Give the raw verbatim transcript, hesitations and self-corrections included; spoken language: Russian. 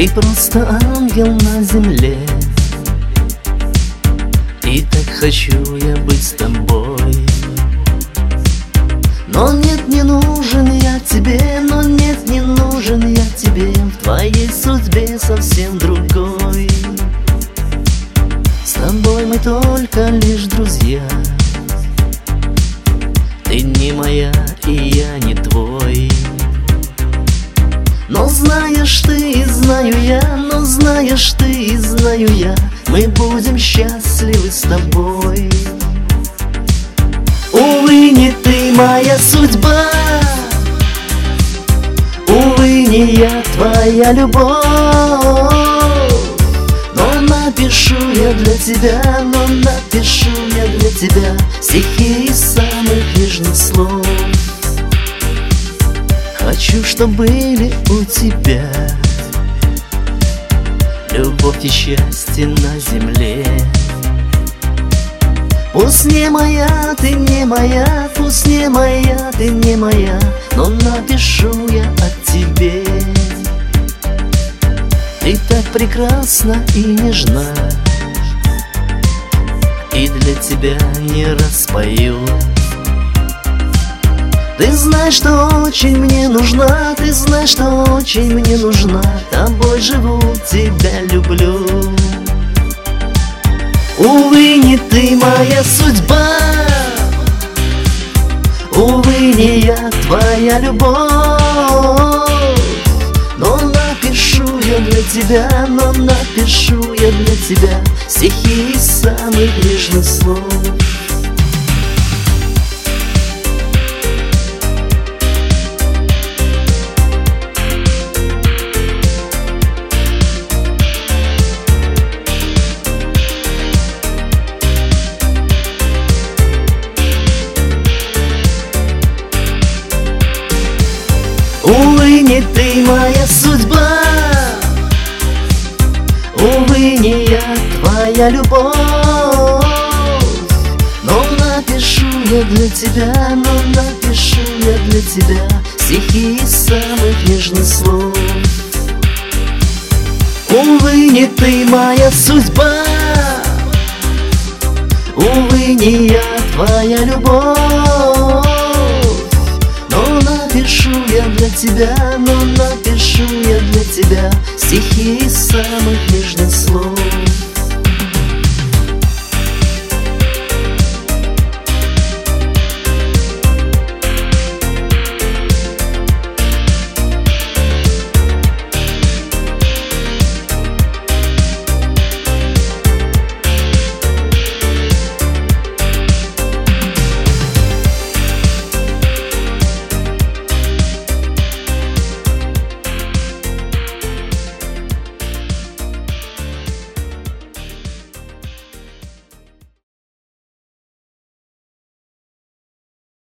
Ты просто ангел на земле, и так хочу я быть с тобой. Но нет, не нужен я тебе, но нет, не нужен я тебе. В твоей судьбе совсем другой. С тобой мы только лишь друзья. Ты не моя, и я не твой. Но знаешь ты, и знаю я, но знаешь ты, и знаю я, мы будем счастливы с тобой. Увы, не ты моя судьба, увы, не я твоя любовь. Но напишу я для тебя, но напишу я для тебя стихи из самых нежных слов. Хочу, чтоб были у тебя любовь и счастье на земле. Пусть не моя, ты не моя, пусть не моя, ты не моя, но напишу я о тебе. Ты так прекрасна и нежна, и для тебя не распою. Ты знаешь, что очень мне нужна, ты знаешь, что очень мне нужна. Тобой живу, тебя люблю. Увы, не ты моя судьба, увы, не я твоя любовь. Но напишу я для тебя, но напишу я для тебя стихи из самых нежных слов. Увы, не ты моя судьба, увы, не я твоя любовь. Но напишу я для тебя, но напишу я для тебя стихи из самых нежных слов. Увы, не ты моя судьба, увы, не я твоя любовь. Напишу я для тебя, но напишу я для тебя стихи из самых нежных слов.